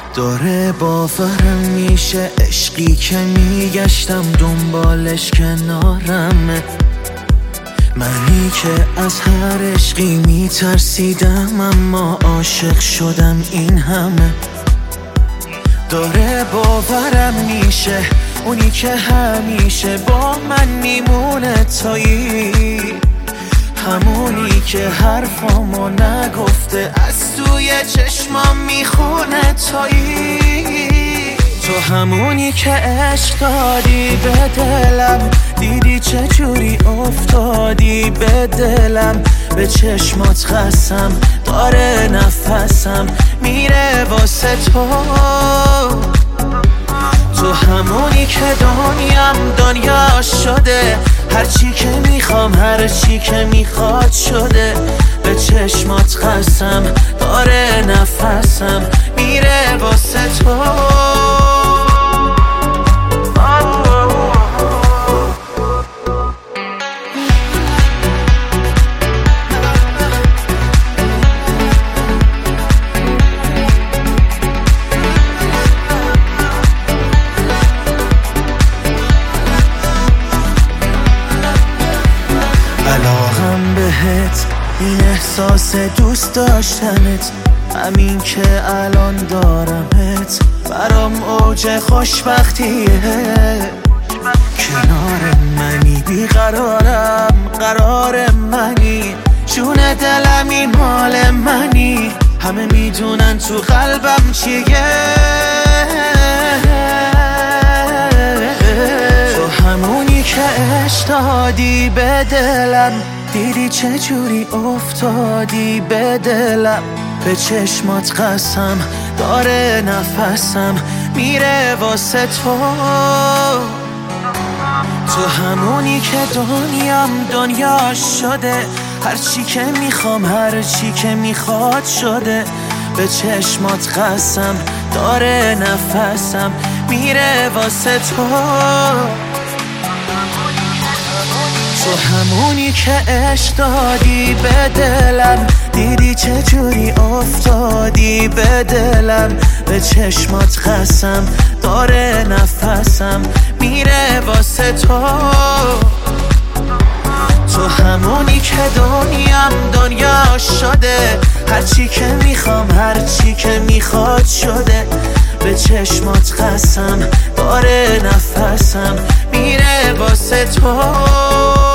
داره باورم میشه عشقی که میگشتم دنبالش کنارمه. منی که از هر عشقی میترسیدم اما عاشق شدم این همه. داره باورم میشه اونی که همیشه با من میمونه تایی، همونی که حرفامو نگفته از توی چشمام میخونه تایی. تو همونی که عشق دادی به دلم، دیدی چجوری افتادی به دلم. به چشمات خستم داره نفسم میره واسه تو. تو همونی که دنیا شده، هرچی که میخوام هرچی که میخواد شده. به چشمات خستم داره نفسم میره واسه تو. علاقم بهت این احساس دوست داشتنت، همین که الان دارمت برام اوج خوشبختیه. کنار منی بیقرارم قرار منی، جون دلم این مال منی. همه میدونن تو قلبم چیه. تو همونی که عشق دادی به دلم، دیدی چجوری افتادی به دلم. به چشمات قسم داره نفسم میره واسه تو. تو همونی که دنیا شده، هرچی که میخوام هرچی که میخواد شده. به چشمات قسم داره نفسم میره واسه تو. تو همونی که عشق دادی به دلم، دیدی چجوری افتادی به دلم. به چشمات قسم داره نفسم میره واسه تو. تو همونی که دنیا شده، هرچی که میخوام هرچی که میخواد شده. به چشمات قسم داره نفسم میره واسه تو.